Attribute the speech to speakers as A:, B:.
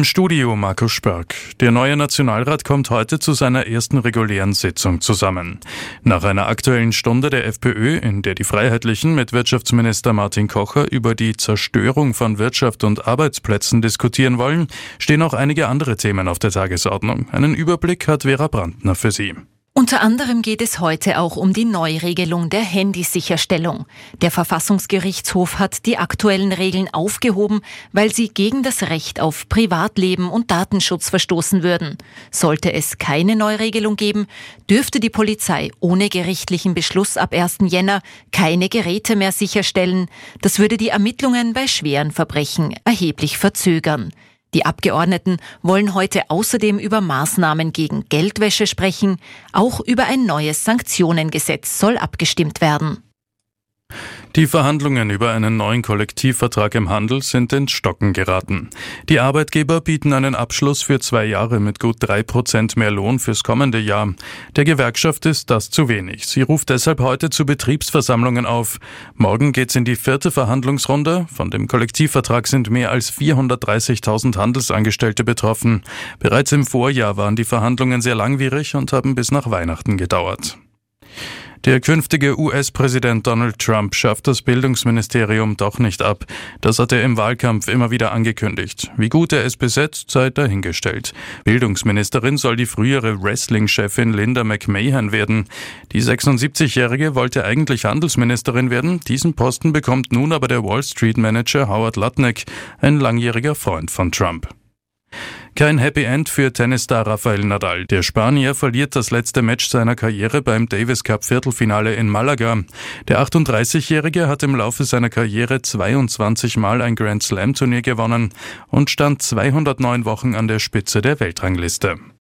A: Im Studio Markus Spörk. Der neue Nationalrat kommt heute zu seiner ersten regulären Sitzung zusammen. Nach einer aktuellen Stunde der FPÖ, in der die Freiheitlichen mit Wirtschaftsminister Martin Kocher über die Zerstörung von Wirtschaft und Arbeitsplätzen diskutieren wollen, stehen auch einige andere Themen auf der Tagesordnung. Einen Überblick hat Vera Brandner für Sie.
B: Unter anderem geht es heute auch um die Neuregelung der Handysicherstellung. Der Verfassungsgerichtshof hat die aktuellen Regeln aufgehoben, weil sie gegen das Recht auf Privatleben und Datenschutz verstoßen würden. Sollte es keine Neuregelung geben, dürfte die Polizei ohne gerichtlichen Beschluss ab 1. Jänner keine Geräte mehr sicherstellen. Das würde die Ermittlungen bei schweren Verbrechen erheblich verzögern. Die Abgeordneten wollen heute außerdem über Maßnahmen gegen Geldwäsche sprechen. Auch über ein neues Sanktionengesetz soll abgestimmt werden.
A: Die Verhandlungen über einen neuen Kollektivvertrag im Handel sind ins Stocken geraten. Die Arbeitgeber bieten einen Abschluss für 2 Jahre mit gut 3% mehr Lohn fürs kommende Jahr. Der Gewerkschaft ist das zu wenig. Sie ruft deshalb heute zu Betriebsversammlungen auf. Morgen geht's in die 4. Verhandlungsrunde. Von dem Kollektivvertrag sind mehr als 430.000 Handelsangestellte betroffen. Bereits im Vorjahr waren die Verhandlungen sehr langwierig und haben bis nach Weihnachten gedauert. Der künftige US-Präsident Donald Trump schafft das Bildungsministerium doch nicht ab. Das hat er im Wahlkampf immer wieder angekündigt. Wie gut er es besetzt, sei dahingestellt. Bildungsministerin soll die frühere Wrestling-Chefin Linda McMahon werden. Die 76-Jährige wollte eigentlich Handelsministerin werden. Diesen Posten bekommt nun aber der Wall Street-Manager Howard Lutnick, ein langjähriger Freund von Trump. Kein Happy End für Tennisstar Rafael Nadal. Der Spanier verliert das letzte Match seiner Karriere beim Davis Cup Viertelfinale in Malaga. Der 38-Jährige hat im Laufe seiner Karriere 22 Mal ein Grand Slam Turnier gewonnen und stand 209 Wochen an der Spitze der Weltrangliste.